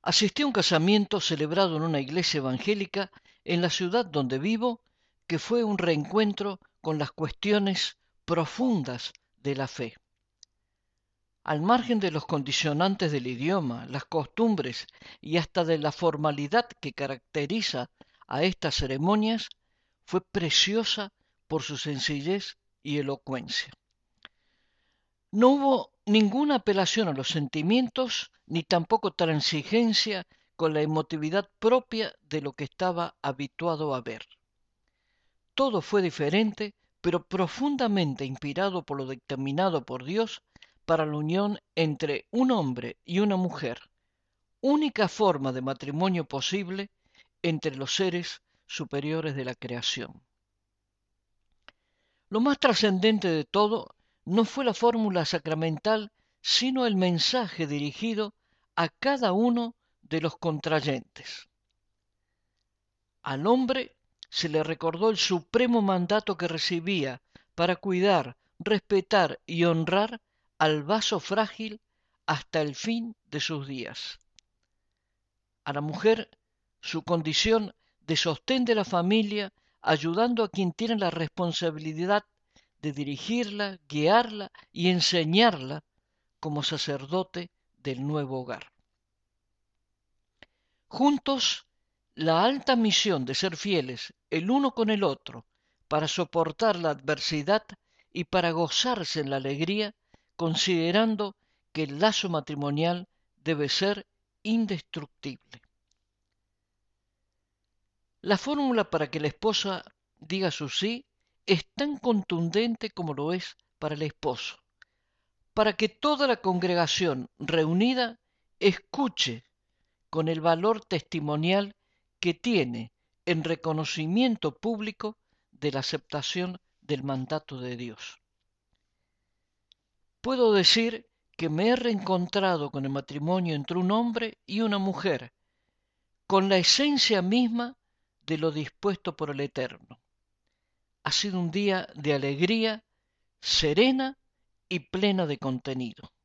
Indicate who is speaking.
Speaker 1: Asistí a un casamiento celebrado en una iglesia evangélica en la ciudad donde vivo, que fue un reencuentro con las cuestiones profundas de la fe. Al margen de los condicionantes del idioma, las costumbres y hasta de la formalidad que caracteriza a estas ceremonias, fue preciosa por su sencillez y elocuencia. No hubo ninguna apelación a los sentimientos, ni tampoco transigencia con la emotividad propia de lo que estaba habituado a ver. Todo fue diferente, pero profundamente inspirado por lo dictaminado por Dios para la unión entre un hombre y una mujer, única forma de matrimonio posible entre los seres superiores de la creación. Lo más trascendente de todo no fue la fórmula sacramental, sino el mensaje dirigido a cada uno de los contrayentes. Al hombre se le recordó el supremo mandato que recibía para cuidar, respetar y honrar al vaso frágil hasta el fin de sus días. A la mujer, su condición de sostén de la familia, ayudando a quien tiene la responsabilidad de dirigirla, guiarla y enseñarla como sacerdote del nuevo hogar. Juntos, la alta misión de ser fieles el uno con el otro para soportar la adversidad y para gozarse en la alegría, considerando que el lazo matrimonial debe ser indestructible. La fórmula para que la esposa diga su sí es tan contundente como lo es para el esposo, para que toda la congregación reunida escuche con el valor testimonial que tiene en reconocimiento público de la aceptación del mandato de Dios. Puedo decir que me he reencontrado con el matrimonio entre un hombre y una mujer, con la esencia misma de lo dispuesto por el Eterno. Ha sido un día de alegría, serena y plena de contenido.